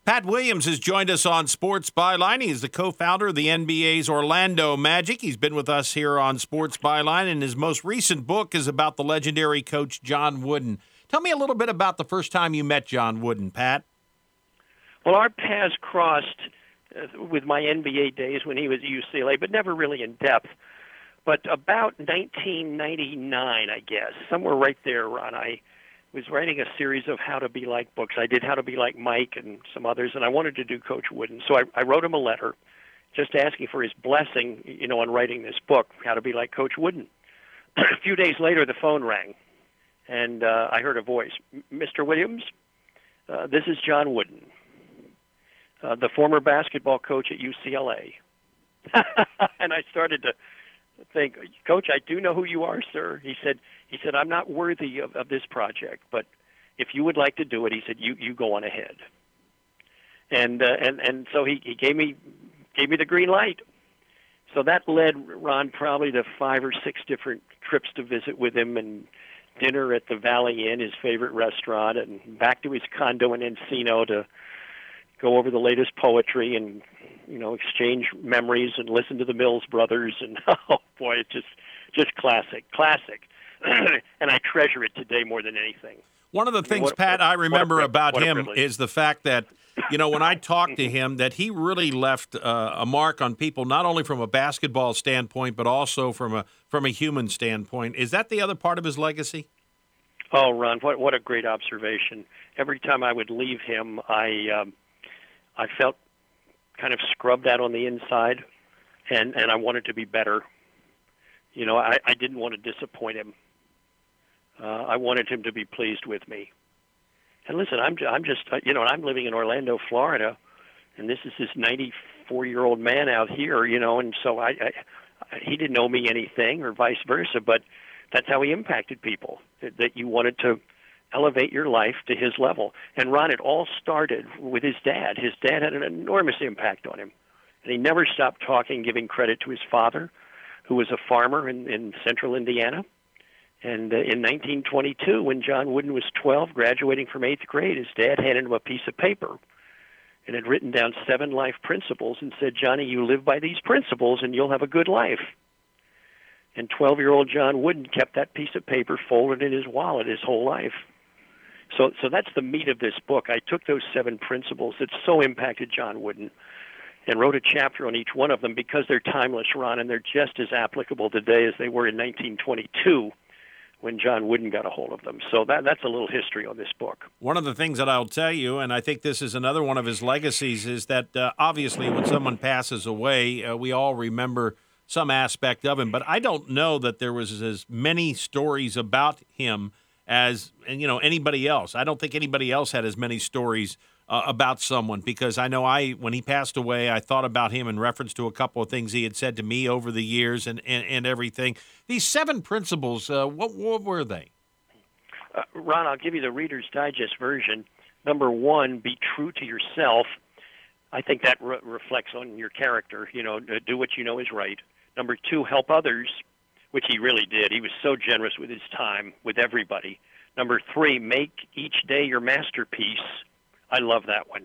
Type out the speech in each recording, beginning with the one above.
Pat Williams has joined us on Sports Byline. He is the co-founder of the NBA's Orlando Magic. He's been with us here on Sports Byline, and his most recent book is about the legendary coach John Wooden. Tell me a little bit about the first time you met John Wooden, Pat. Well, our paths crossed with my NBA days when he was at UCLA, but never really in depth. But about 1999, I guess, somewhere right there, Ron, I was writing a series of How to Be Like books. I did How to Be Like Mike and some others, and I wanted to do Coach Wooden. So I wrote him a letter just asking for his blessing, on writing this book, How to Be Like Coach Wooden. A few days later, the phone rang, and I heard a voice. Mr. Williams, this is John Wooden, the former basketball coach at UCLA. And I started to think, Coach, I do know who you are, sir. He said, I'm not worthy of this project, but if you would like to do it, he said, you go on ahead. And so he gave me the green light. So that led Ron probably to 5 or 6 different trips to visit with him, and dinner at the Valley Inn, his favorite restaurant, and back to his condo in Encino to go over the latest poetry and exchange memories and listen to the Mills Brothers, and oh boy, it's just classic. And I treasure it today more than anything. One of the things, Pat, I remember about him is the fact that, when I talked to him, that he really left a mark on people, not only from a basketball standpoint, but also from a human standpoint. Is that the other part of his legacy? Oh, Ron, what a great observation. Every time I would leave him, I felt kind of scrubbed out on the inside, and I wanted to be better. I didn't want to disappoint him. I wanted him to be pleased with me. And listen, I'm just I'm living in Orlando, Florida, and this is this 94-year-old man out here, and so he didn't owe me anything or vice versa, but that's how he impacted people, that you wanted to elevate your life to his level. And Ron, it all started with his dad. His dad had an enormous impact on him, and he never stopped talking, giving credit to his father, who was a farmer in central Indiana. And in 1922, when John Wooden was 12, graduating from 8th grade, his dad handed him a piece of paper and had written down 7 life principles and said, Johnny, you live by these principles and you'll have a good life. And 12-year-old John Wooden kept that piece of paper folded in his wallet his whole life. So that's the meat of this book. I took those 7 principles that so impacted John Wooden and wrote a chapter on each one of them because they're timeless, Ron, and they're just as applicable today as they were in 1922 when John Wooden got a hold of them. So that's a little history on this book. One of the things that I'll tell you, and I think this is another one of his legacies, is that obviously when someone passes away, we all remember some aspect of him. But I don't know that there was as many stories about him as anybody else. I don't think anybody else had as many stories about someone, because I know when he passed away, I thought about him in reference to a couple of things he had said to me over the years and everything. These 7 principles, what were they? Ron, I'll give you the Reader's Digest version. Number 1, be true to yourself. I think that reflects on your character. Do what you know is right. Number 2, help others, which he really did. He was so generous with his time, with everybody. Number 3, make each day your masterpiece. I love that one.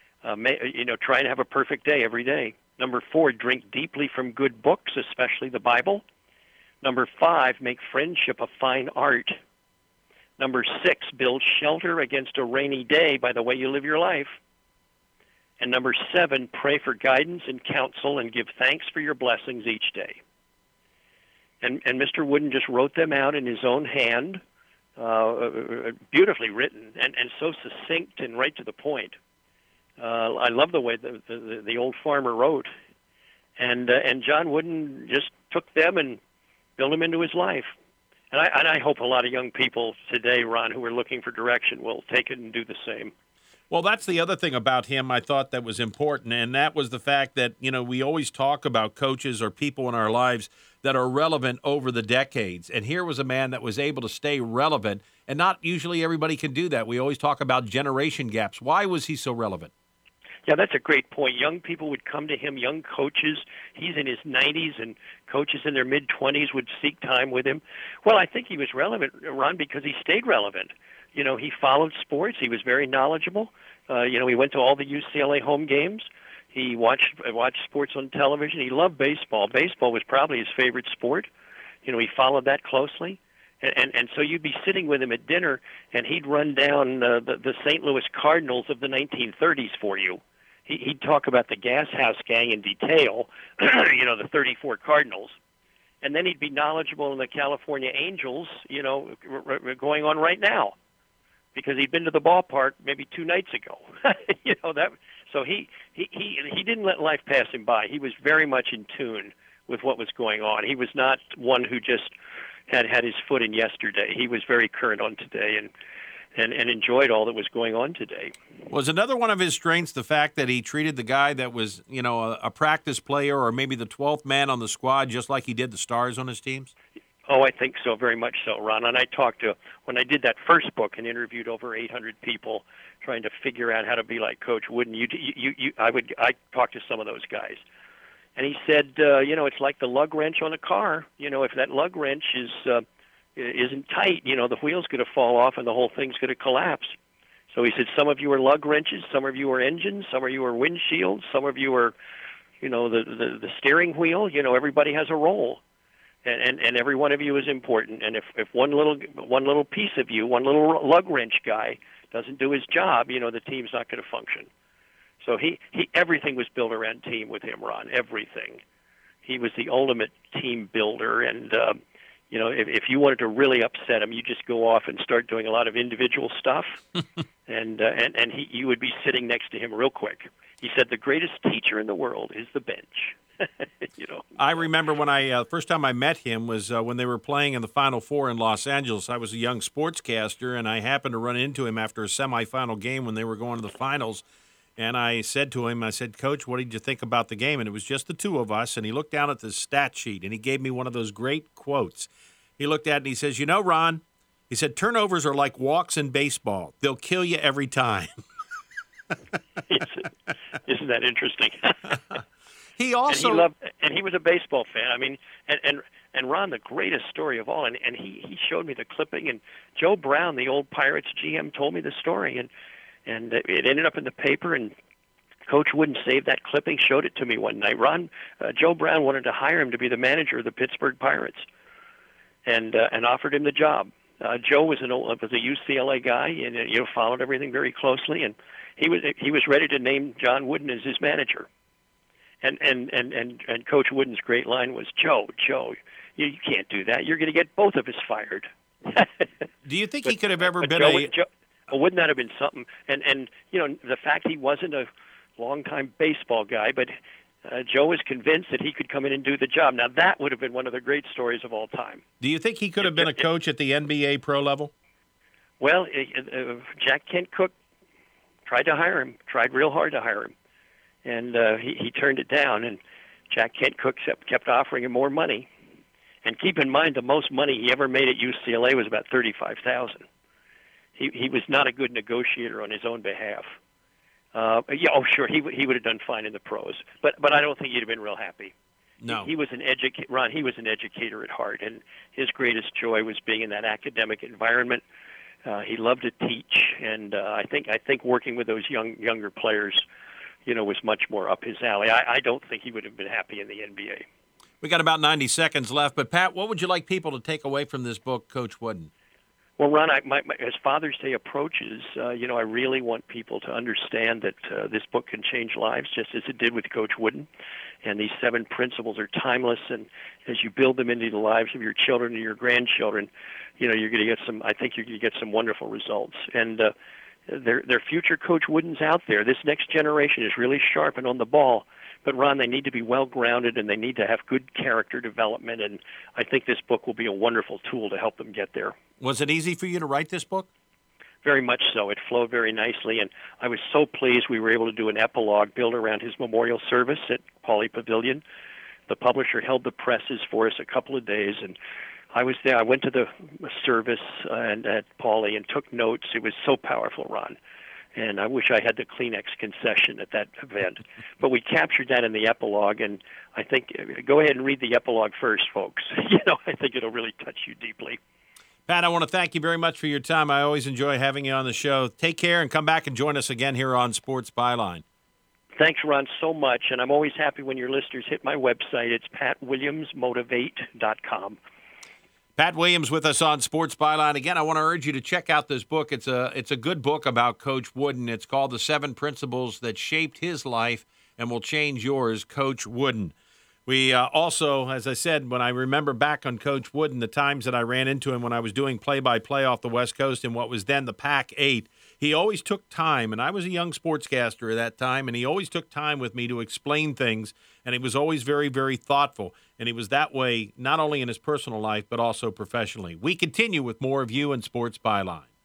Try and have a perfect day every day. Number 4, drink deeply from good books, especially the Bible. Number 5, make friendship a fine art. Number 6, build shelter against a rainy day by the way you live your life. And number 7, pray for guidance and counsel and give thanks for your blessings each day. And Mr. Wooden just wrote them out in his own hand, beautifully written and so succinct and right to the point. I love the way the old farmer wrote, and John Wooden just took them and built them into his life. And I hope a lot of young people today, Ron, who are looking for direction, will take it and do the same. Well, that's the other thing about him I thought that was important, and that was the fact that, we always talk about coaches or people in our lives that are relevant over the decades. And here was a man that was able to stay relevant, and not usually everybody can do that. We always talk about generation gaps. Why was he so relevant? Yeah, that's a great point. Young people would come to him, young coaches. He's in his 90s, and coaches in their mid-20s would seek time with him. Well, I think he was relevant, Ron, because he stayed relevant. He followed sports. He was very knowledgeable. He went to all the UCLA home games. He watched sports on television. He loved baseball. Baseball was probably his favorite sport. He followed that closely. And so you'd be sitting with him at dinner, and he'd run down the St. Louis Cardinals of the 1930s for you. He'd talk about the Gas House Gang in detail, the 34 Cardinals. And then he'd be knowledgeable in the California Angels, going on right now, because he'd been to the ballpark maybe 2 nights ago. So he didn't let life pass him by. He was very much in tune with what was going on. He was not one who just had his foot in yesterday. He was very current on today and enjoyed all that was going on today. Was another one of his strengths the fact that he treated the guy that was, a practice player or maybe the 12th man on the squad just like he did the stars on his teams? Oh, I think so, very much so, Ron. And when I did that first book and interviewed over 800 people trying to figure out how to be like Coach Wooden, I talked to some of those guys. And he said, it's like the lug wrench on a car. If that lug wrench isn't tight, the wheel's going to fall off and the whole thing's going to collapse. So he said, some of you are lug wrenches, some of you are engines, some of you are windshields, some of you are, the steering wheel. Everybody has a role, and every one of you is important. And if one little piece of you, one little lug wrench guy doesn't do his job, the team's not going to function. So everything was built around team with him, Ron. Everything. He was the ultimate team builder, and if you wanted to really upset him, you just go off and start doing a lot of individual stuff, and you would be sitting next to him real quick. He said the greatest teacher in the world is the bench. I remember when first time I met him was when they were playing in the Final Four in Los Angeles. I was a young sportscaster, and I happened to run into him after a semifinal game when they were going to the finals. And I said to him, Coach, what did you think about the game? And it was just the two of us. And he looked down at the stat sheet, and he gave me one of those great quotes. He looked at it, and he says, Ron, he said, turnovers are like walks in baseball. They'll kill you every time. Isn't that interesting? He also and he was a baseball fan. I mean, and Ron, the greatest story of all, and he showed me the clipping, and Joe Brown, the old Pirates GM, told me the story, and it ended up in the paper, and Coach Wooden saved that clipping, showed it to me one night. Joe Brown wanted to hire him to be the manager of the Pittsburgh Pirates, and offered him the job. Joe was a UCLA guy, and followed everything very closely, and he was ready to name John Wooden as his manager. And Coach Wooden's great line was, Joe, you can't do that. You're going to get both of us fired. Do you think he could have ever been wouldn't that have been something? And the fact he wasn't a longtime baseball guy, but Joe was convinced that he could come in and do the job. Now, that would have been one of the great stories of all time. Do you think he could have been a coach at the NBA pro level? Well, Jack Kent Cooke tried to hire him, tried real hard to hire him, and he turned it down, and Jack Kent Cooke kept offering him more money. And keep in mind, the most money he ever made at UCLA was about $35,000. He was not a good negotiator on his own behalf. Sure, he would have done fine in the pros, but I don't think he'd have been real happy. No, he was an Ron, he was an educator at heart, and his greatest joy was being in that academic environment. He loved to teach, and I think working with those younger players, was much more up his alley. I don't think he would have been happy in the NBA. We got about 90 seconds left, but Pat, what would you like people to take away from this book, Coach Wooden? Well, Ron, as Father's Day approaches, I really want people to understand that this book can change lives, just as it did with Coach Wooden. And these 7 principles are timeless, and as you build them into the lives of your children and your grandchildren, you're going to get some. I think you're going to get some wonderful results. And there are future Coach Woodens out there. This next generation is really sharp and on the ball. But, Ron, they need to be well-grounded, and they need to have good character development, and I think this book will be a wonderful tool to help them get there. Was it easy for you to write this book? Very much so. It flowed very nicely, and I was so pleased we were able to do an epilogue built around his memorial service at Pauley Pavilion. The publisher held the presses for us a couple of days, and I was there. I went to the service at Pauley and took notes. It was so powerful, Ron. And I wish I had the Kleenex concession at that event. But we captured that in the epilogue, and I think go ahead and read the epilogue first, folks. I think it'll really touch you deeply. Pat, I want to thank you very much for your time. I always enjoy having you on the show. Take care and come back and join us again here on Sports Byline. Thanks, Ron, so much. And I'm always happy when your listeners hit my website. It's patwilliamsmotivate.com. Pat Williams with us on Sports Byline. Again, I want to urge you to check out this book. It's a good book about Coach Wooden. It's called The 7 Principles That Shaped His Life and Will Change Yours, Coach Wooden. We also, as I said, when I remember back on Coach Wooden, the times that I ran into him when I was doing play-by-play off the West Coast in what was then the Pac-8, he always took time, and I was a young sportscaster at that time, and he always took time with me to explain things, and he was always very, very thoughtful. And he was that way not only in his personal life but also professionally. We continue with more of you in Sports Byline.